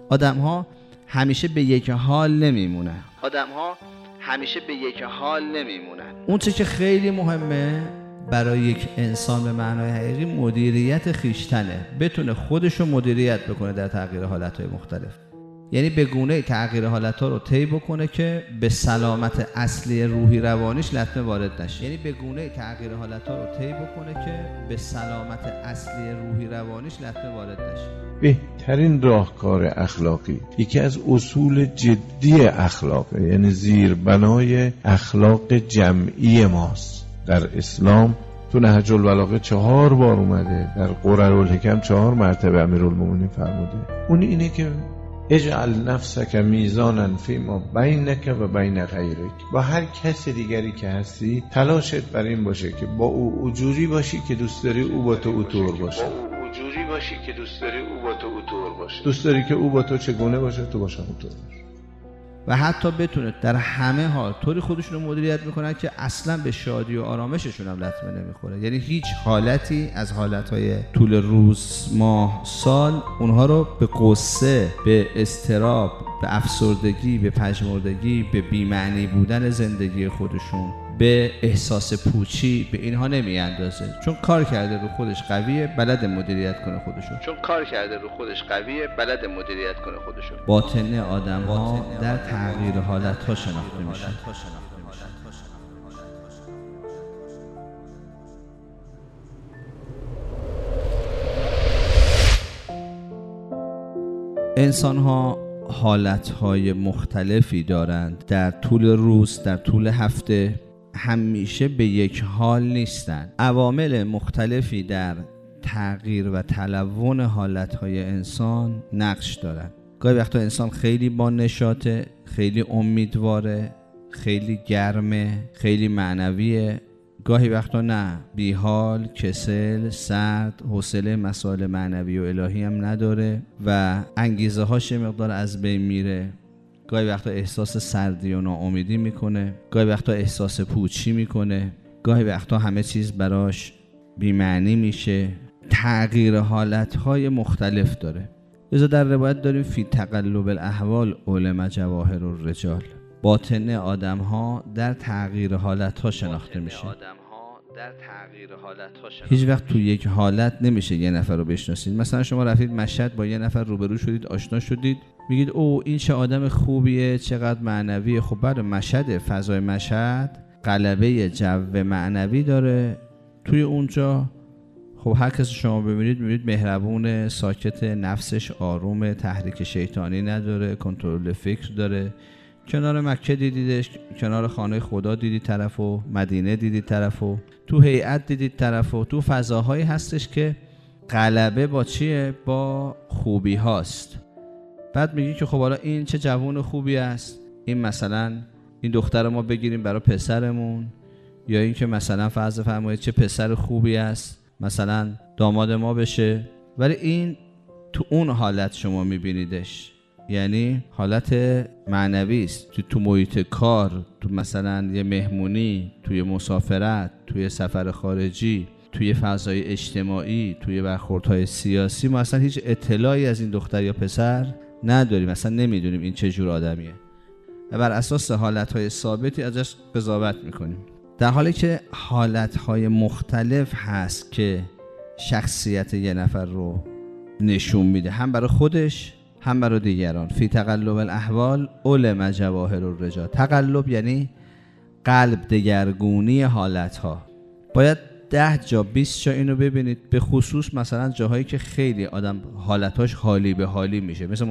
آدم‌ها همیشه به یک حال نمیمونن. اون چه که خیلی مهمه برای یک انسان به معنای حقیقی مدیریت خویشتنه، بتونه خودشو مدیریت بکنه در تغییر حالتهای مختلف. یعنی به گونه تغییر حالتها رو طی بکنه که به سلامت اصلی روحی روانیش لطمه وارد نشه. بهترین راهکار اخلاقی، یکی از اصول جدی اخلاقه، یعنی زیربنای اخلاق جمعی ماست. در اسلام تو نهج البلاغه 4 بار اومده، در قررالحکم 4 مرتبه امیرالمومنین فرموده. اون اینه که اجعل نفسک میزانا فیما بینک و بین غیرک. با هر کس دیگری که هستی تلاشت بر این باشه که با او اونجوری باشی که دوست داری او با تو اونطور باشه. دوست داری که او با تو چگونه باشه، تو باشه اونطور باشه. و حتی بتونه در همه حال طوری خودشون رو مدیریت میکنن که اصلا به شادی و آرامششون هم لطمه نمیخوره. یعنی هیچ حالتی از حالتهای طول روز، ماه، سال اونها رو به غصه، به اضطراب، به افسردگی، به پژمردگی، به بی‌معنی بودن زندگی خودشون، به احساس پوچی، به اینها نمیاندازه. چون کار کرده رو خودش قویه، بلد مدیریت کنه خودشو. باطنه آدم‌ها در تغییر حالت‌ها شناخته میشه. انسان‌ها حالت‌های مختلفی دارند در طول روز، در طول هفته، همیشه به یک حال نیستند. عوامل مختلفی در تغییر و تلون حالتهای انسان نقش دارند. گاهی وقتا انسان خیلی با نشاطه، خیلی امیدواره، خیلی گرمه، خیلی معنویه. گاهی وقتا نه، بیحال، کسل، سرد، حوصله مسائل معنوی و الهی هم نداره و انگیزه هاش مقدار از بین میره. گاهی وقتا احساس سردی و ناامیدی میکنه، گاهی وقتا احساس پوچی میکنه، گاهی وقتا همه چیز براش بی‌معنی میشه. تغییر حالتهای مختلف داره. لذا در روایت داریم فی تقلب الاحوال علم جواهر الرجال. باطن آدم‌ها در تغییر حالت‌ها شناخته میشه. هیچ وقت تو یک حالت نمیشه یه نفر رو بشناسید. مثلا شما رفتید مشهد، با یه نفر روبرو شدید، آشنا شدید، میگید او این چه آدم خوبیه، چقدر معنویه. خب بعد مشهد، فضای مشهد غلبه جو معنوی داره توی اونجا. خب هر کسی شما ببینید میبینید مهربون، ساکت، نفسش آرومه، تحریک شیطانی نداره، کنترل فکر داره. کنار مکه دیدیدش، کنار خانه خدا دیدید طرفو، مدینه دیدید طرفو، تو هیئت دیدید طرفو. تو فضاهایی هستش که غلبه با چیه؟ با خوبی هاست. بعد میگی که خب حالا این چه جوان خوبی است، این مثلا این دختر ما بگیریم برای پسرمون، یا این که مثلا فرض فرمایید چه پسر خوبی است مثلا داماد ما بشه. ولی این تو اون حالت شما میبینیدش، یعنی حالت معنوی است. تو محیط کار، تو مثلا یه مهمونی، توی مسافرت، توی سفر خارجی، توی فضای اجتماعی، توی برخوردهای سیاسی، ما اصلا هیچ اطلاعی از این دختر یا پسر نداریم، اصلا نمیدونیم این چه جور آدمیه و بر اساس حالتهای ثابتی ازش قضاوت میکنیم. در حالی که حالتهای مختلف هست که شخصیت یه نفر رو نشون میده، هم برای خودش هم برای دیگران. فی تقلب الاحوال علم جواهر الرجال. تقلب یعنی قلب دگرگونی حالتها. باید 10 جا 20 جا اینو ببینید، به خصوص مثلا جاهایی که خیلی آدم حالتاش حالی به حالی میشه، مثل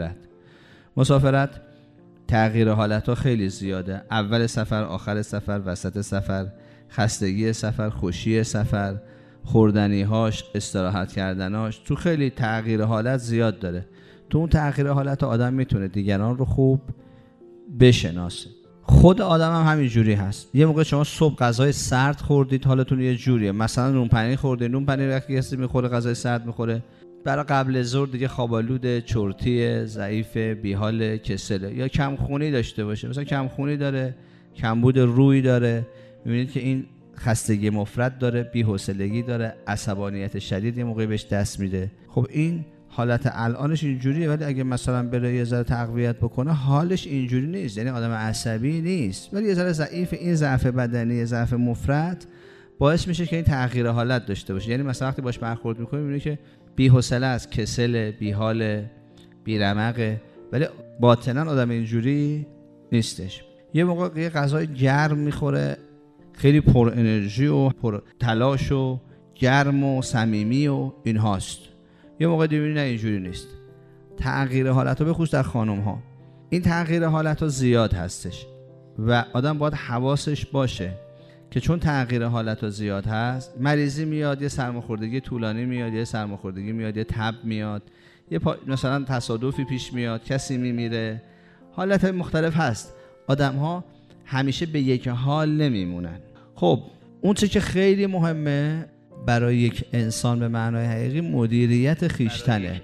مسافرت تغییر حالتها خیلی زیاده. اول سفر، آخر سفر، وسط سفر، خستگی سفر، خوشی سفر، خوردنیهاش، استراحت کردناش، تو خیلی تغییر حالت زیاد داره. تو اون تغییر حالت آدم میتونه دیگران رو خوب بشناسه. خود آدم هم همین جوری هست. یه موقع شما صبح غذای سرد خوردید، حالتون یه جوریه، مثلا نون پنیر خوردید، نون پنیر وقتی کسی میخوره غذای سرد میخوره، برای قبل ظهر دیگه خوابالوده، چرتی، ضعیف، بیحال، کسله، یا کمخونی داشته باشه، مثلا کمخونی داره، کمبود روی داره، میبینید که این خستگی مفرط داره، بی‌حوصلگی داره، عصبانیت شدید یه موقعی بهش دست میده. خب این حالت الانش اینجوریه، ولی اگه مثلا بره یه ذره تقویت بکنه حالش اینجوری نیست، یعنی آدم عصبی نیست ولی یه ذره ضعیف. این ضعف بدنی، ضعف مفرط باعث میشه که این تغییر حالت داشته باشه. یعنی مثلا وقتی باش برخورد میکنی میبینی که بی‌حوصله است، کسل، بی‌حال، بی‌رمقه، ولی باطنا آدم اینجوری نیستش. یه موقع یه غذای گرم میخوره، خیلی پر انرژی و پر تلاش و گرم و صمیمی و این هاست. یه موقع دیگه نه اینجوری نیست. تغییر حالت‌ها به خصوص در خانم‌ها این تغییر حالت‌ها زیاد هستش و آدم باید حواسش باشه که چون تغییر حالت‌ها زیاد هست، مریضی میاد، یه سرماخوردگی طولانی میاد، یه سرماخوردگی میاد، یه تب میاد، مثلا تصادفی پیش میاد، کسی میمیره، حالت مختلف هست. آدم‌ها همیشه به یک حال نمیمونن. خب اون چیزی که خیلی مهمه برای یک انسان به معنای حقیقی مدیریت خیشتنه.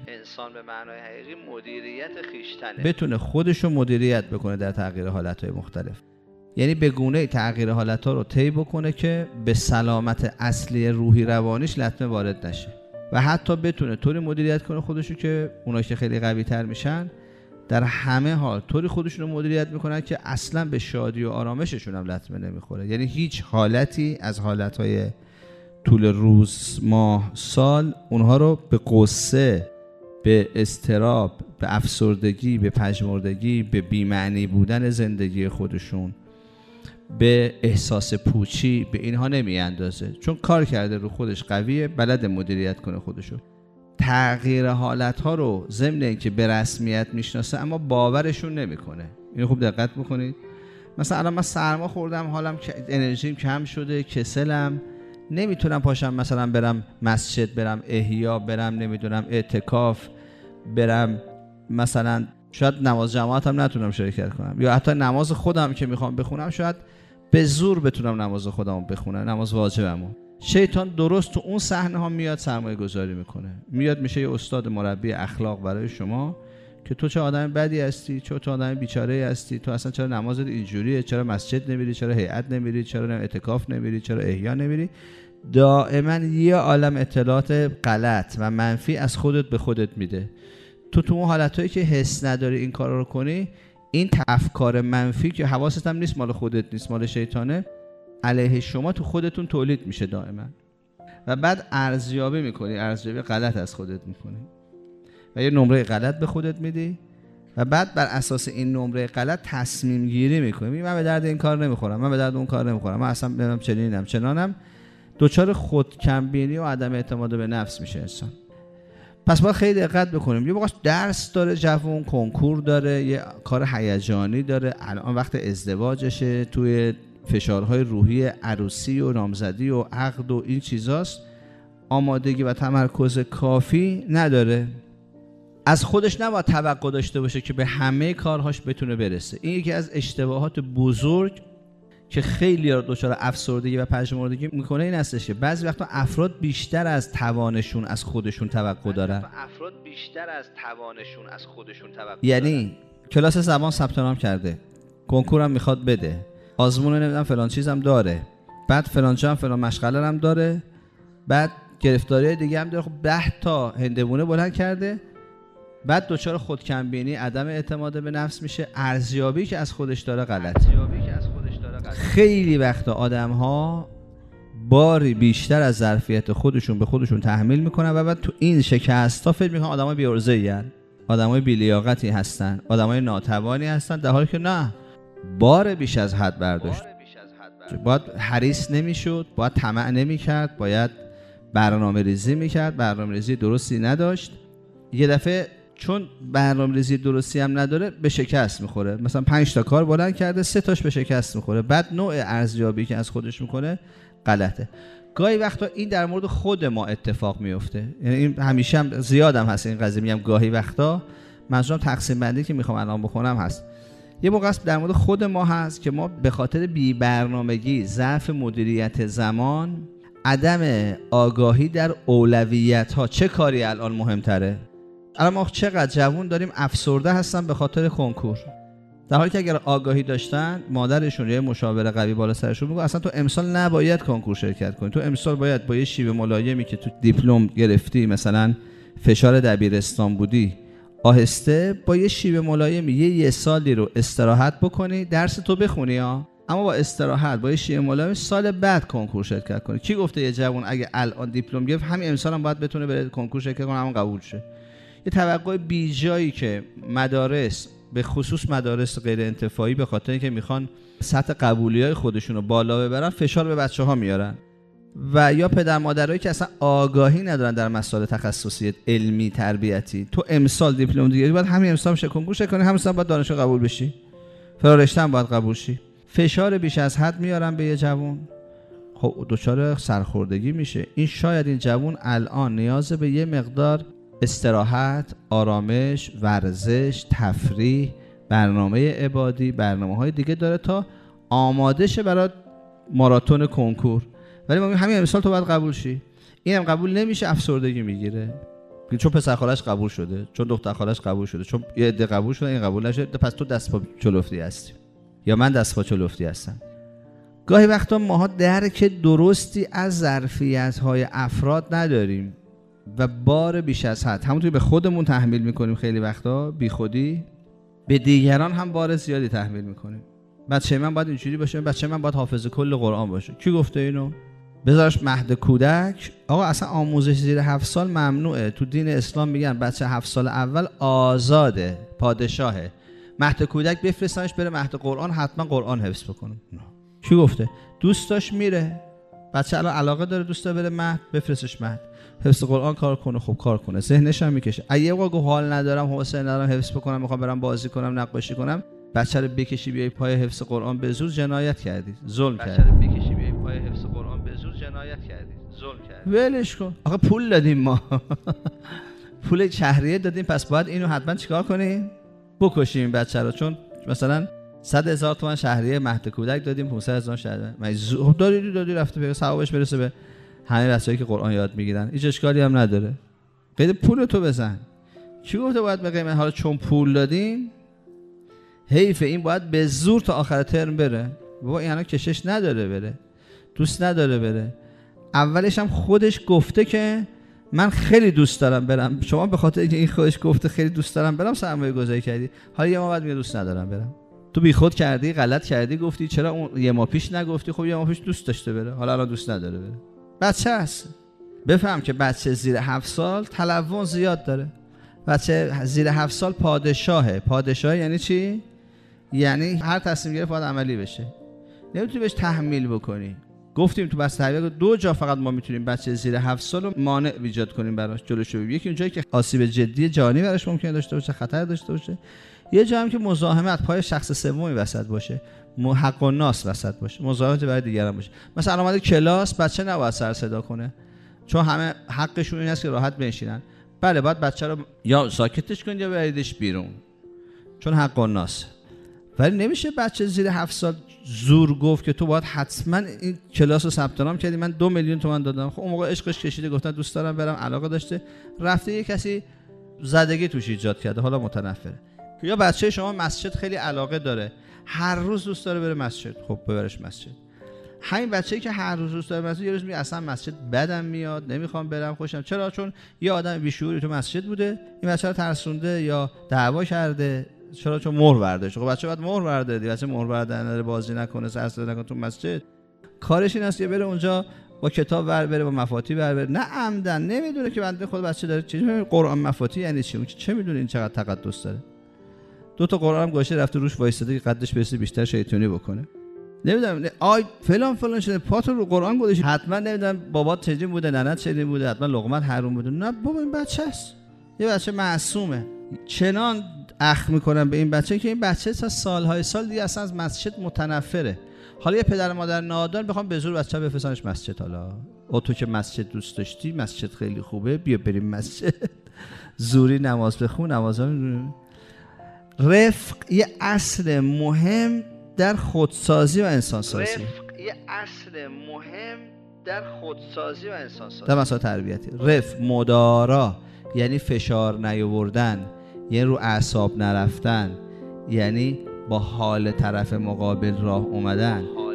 بتونه خودشو مدیریت بکنه در تغییر حالت‌های مختلف. یعنی به گونه‌ای تغییر حالت‌ها رو طی بکنه که به سلامت اصلی روحی روانیش لطمه وارد نشه و حتی بتونه طوری مدیریت کنه خودشو که اونایی که خیلی قوی‌تر میشن در همه حال طوری خودشون رو مدیریت میکنن که اصلا به شادی و آرامششون هم لطمه نمیخوره. یعنی هیچ حالتی از حالتهای طول روز، ماه، سال اونها رو به غصه، به اضطراب، به افسردگی، به پژمردگی، به بی‌معنی بودن زندگی خودشون، به احساس پوچی، به اینها نمیاندازه، چون کار کرده رو خودش، قویه، بلد مدیریت کنه خودشو. تغییر حالت‌ها رو ضمن اینکه به رسمیت میشناسه اما باورشون نمیکنه. اینو خوب دقت بکنید. مثلا الان من سرما خوردم، حالم انرژیم کم شده، کسلم، نمیتونم پاشم مثلا برم مسجد، برم احیا، برم نمیدونم اعتکاف، برم مثلا شاید نماز جماعت هم نتونم شرکت کنم، یا حتی نماز خودم که میخوام بخونم شاید به زور بتونم نماز خودم بخونم، نماز واجبمو. شیطان درست تو اون صحنه ها میاد سرمایه گذاری میکنه، میاد میشه یه استاد مربی اخلاق برای شما که تو چه آدم بدی هستی، چه آدم بیچاره هستی، تو اصلا چرا نمازت اینجوریه، چرا مسجد نمیری، چرا هیئت نمیری، چرا اعتکاف نمیری، چرا احیا نمیری. دائما یه عالم اطلاعات غلط و منفی از خودت به خودت میده. تو اون حالتایی که حس نداری این کارا رو کنی، این افکار منفی که حواست هم نیست، مال خودت نیست، مال شیطانه، علیه شما تو خودتون تولید میشه دائما و بعد ارزیابی میکنی، ارزیابی غلط از خودت میکنی و یه نمره غلط به خودت میدی و بعد بر اساس این نمره غلط تصمیم گیری میکنی. من به درد این کار نمیخورم، من به درد اون کار نمیخورم، من اصلا برم چنینم چنانم. دوچار خود کمبینی و عدم اعتماد به نفس میشه انسان. پس باید خیلی دقت بکنیم. یه موقع درس داره جوون، کنکور داره، یه کار هیجانی داره، الان وقت ازدواجشه، توی فشارهای روحی عروسی و نامزدی و عقد و این چیزاست، آمادگی و تمرکز کافی نداره. از خودش نباید توقع داشته باشه که به همه کارهاش بتونه برسه. این یکی از اشتباهات بزرگ که خیلی دچار افسردگی و پژمردگی میکنه این هستش که بعضی وقتا افراد بیشتر از توانشون از خودشون توقع دارن. یعنی کلاس زبان ثبت نام کرده، کنکورم میخواد بده، آزمون نمیدونم فلان چیزم داره، بعد فلان جا هم فلان مشغله هم داره، بعد گرفتاری دیگه هم داره، خب 10 تا هندوونه بلند کرده، بعد دچار خودکمبینی، عدم اعتماد به نفس میشه، ارزیابی که از خودش داره غلط. خیلی وقتا آدم‌ها باری بیشتر از ظرفیت خودشون به خودشون تحمیل میکنن و بعد تو این شکست‌ها فکر میکنن آدمای بی‌عرضه‌این، آدمای بی‌لیاقتی هستن، آدمای ناتوانی هستن، در حالی که نه، بار بیش از حد برداشت. باید حریص نمیشد، باید طمع نمیکرد، باید برنامه‌ریزی میکرد، برنامه‌ریزی درستی نداشت. یه دفعه چون برنامه‌ریزی درستی هم نداره به شکست میخوره. مثلا 5 تا کار بلند کرده، 3 تاش به شکست میخوره. بعد نوع ارزیابی که از خودش میکنه غلطه. گاهی وقتا این در مورد خود ما اتفاق میفته، یعنی این همیشه هم زیادم هست این قضیه. میگم گاهی وقتا، منظورم تقسیم بندی که میخوام الان بکنم هست. یه موقع در مورد خود ما هست که ما به خاطر بی‌برنامگی، ضعف مدیریت زمان، عدم آگاهی در اولویت‌ها، چه کاری الان مهم‌تره. الان ما چقدر جوون داریم افسرده هستن به خاطر کنکور، در حالی که اگر آگاهی داشتن، مادرشون یا مشاور قوی بالا سرشون میگه اصلا تو امسال نباید کنکور شرکت کنی، تو امسال باید با یه شیوه ملایمی که تو دیپلم گرفتی، مثلا فشار دبیرستان بودی، آهسته با یه شیوه ملایمی یه سالی رو استراحت بکنی، درس تو بخونی ها، اما با استراحت با یه شیوه ملایم سال بعد کنکور شرکت کنی. کی گفته یه جوان اگه الان دیپلم گرفت همین امسال هم باید بتونه بره کنکور شرکت کنه همون قبول شه؟ یه توقع بیجایی که مدارس به خصوص مدارس غیر انتفاعی به خاطر اینکه میخوان سطح قبولیای خودشون رو بالا ببرن فشار به بچه‌ها میارن، و یا پدر مادرایی که اصلا آگاهی ندارن در مسائل تخصصی علمی تربیتی. تو امسال دیپلم دیگه باید همین امسال شه کنکور شه کنی، همین سال باید دانشگاه قبول بشی، فرا رشته هم باید قبول شی. فشار بیش از حد میارن به یه جوان، خب دچار سرخوردگی میشه. این شاید این جوان الان نیاز به یه مقدار استراحت، آرامش، ورزش، تفریح، برنامه عبادی، برنامه‌های دیگه داره تا آماده شه برای ماراتون کنکور. ولی ما همین امسال تو باید قبول شی، اینم قبول نمیشه، افسردگی میگیره، چون پسر خالش قبول شده، چون دختر خالش قبول شده، چون یه عده قبول شده این قبول نشده، پس تو دست پا چلفتی هستی یا من دست پا چلفتی هستم. گاهی وقتا ماها درک درستی از ظرفیت‌های افراد نداریم و بار بیش از حد همونطوری به خودمون تحمیل میکنیم، خیلی وقتا بی خودی به دیگران هم بار زیادی تحمیل میکنیم. بچه من باید اینجوری باشه، بچه من باید حافظ کل قرآن باشه. کی گفته اینو؟ بذارش مهد کودک. آقا اصلا آموزش زیر 7 سال ممنوعه. تو دین اسلام میگن بچه 7 سال اول آزاده، پادشاهه. مهد کودک بفرستنش بره مهد قرآن، حتما قرآن حفظ بکنه. کی گفته؟ دوست داشت میره. بچه الان علاقه داره دوست داره بره مهد، بفرستش مهد، حفظ قرآن کار کنه، خوب کار کنه، ذهنش هم میکشه. اگه واقعا حال ندارم، حوصله ندارم حفظ بکنم، میخوام برم بازی کنم، نقاشی کنم، بچه رو بکشی بیای پای حفظ قرآن به زور، جنایت کردی، ظلم کردی. بچه رو بکشی بیای پای حفظ قرآن به زور، جنایت کردی، ظلم کردی. ولش کن. آقا پول دادیم ما. پول شهریه دادیم، پس باید اینو حتما چیکار کنیم؟ بکشیم بچه رو. چون مثلا 100,000 تومان شهریه مهد کودک دادیم، 500,000 شهریه. من دادی رفته به ثوابش برسه به همه بچه‌ای که قرآن یاد میگیرن. هیچ اشکالی هم نداره. قید پول تو بزن. کی گفته باید به قیمت؟ حالا چون پول دادیم حیف، این باید به زور تا آخر ترم بره. بابا این الان کشش نداره بره، دوست نداره بره. اولش هم خودش گفته که من خیلی دوست دارم برم. شما به خاطر اینکه این خودش گفته خیلی دوست دارم برم سرمایه گذاری کردی، حالا یه ما بعد میگه دوست ندارم برم. تو بیخود کردی، غلط کردی، گفتی چرا اون یه ماه پیش نگفتی؟ خب یه ماه پیش دوست داشته بره، حالا الان دوست نداره بره. بچه است. بفهم که بچه زیر 7 سال تلون زیاد داره. بچه زیر 7 سال پادشاهه. پادشاه یعنی چی؟ یعنی هر تصمیم گرفت باید عملی بشه، نمیتونی بهش تحمیل بکنی. گفتیم تو بحث تربیت دو جا فقط ما میتونیم بچه زیر 7 سال رو مانع ایجاد کنیم براش، جلوش بگیریم. یکی اونجایی که آسیب جدی جانی براش ممکنه داشته باشه، خطر داشته باشه. یه جا هم که مزاحمت پای شخص سومی وسط باشه، حق و ناس وسط باشه، مزاحمت برای دیگران باشه. مثلا اومده کلاس، بچه نباید سر صدا کنه، چون همه حقشون این است که راحت بنشینن. بله، باید بچه رو یا ساکتش کنید یا بریدش بیرون، چون حق و ناس. ولی نمیشه بچه زیر 7 سال زور گفت که تو باید حتما این کلاس رو ثبت نام کردی، من 2 میلیون تومان دادم. خب اون موقع عشقش کشیده، گفتن دوست دارم برم، علاقه داشته، رفته یه کسی زدگی توش ایجاد کرده، حالا متنفره. یا بچه شما مسجد خیلی علاقه داره، هر روز دوست داره بره مسجد، خب ببرش مسجد. همین بچه‌ای که هر روز دوست داره مسجد، یه روز میگه اصلا مسجد بدم میاد، نمیخوام برم، خوشم. چرا؟ چون یه آدم بیشعوری تو مسجد بوده، این بچه رو ترسونده یا دعوا کرده. چرا؟ چون مهر برداشت. خب بچه باید مهر برداره، بچه مهر برداره، بازی نکنه، سر صدا نکنه تو مسجد. کارش این است که بره اونجا با کتاب ور بره، با مفاتیح ور بره، نه عمدن. نمیدونه که بنده خود بچه داره چه قرآن مفاتیح یعنی چی، چه میدونه این چقدر تقدس داره. 2 تا قرآن هم گوشه رفته روش وایساده که قدش برسه بیشتر شیطانی بکنه. نمیدونم آی فلان شده، پاتو رو قرآن گذاشت، حتما نمیدونم بابات چجوری بوده، ننت چجوری بوده، حتما لقمت حروم بوده. نه بابا، این بچه است، یه بچه معصومه. چنان اخم میکنم به این بچه که این بچه تا سالهای سال دیگه اصلا از مسجد متنفره. حالا یه پدر مادر نادان بخوام به زور بچه‌ها بفرستنش مسجد. حالا تو که مسجد دوست داشتی، مسجد خیلی خوبه، بیا بریم مسجد، زوری نماز بخون، نمازا. رفق یه اصل مهم در خودسازی و انسانسازی. در مسائل تربیتی. رفق مدارا یعنی فشار نیاوردن، یعنی رو اعصاب نرفتن، یعنی با حال طرف مقابل راه اومدن.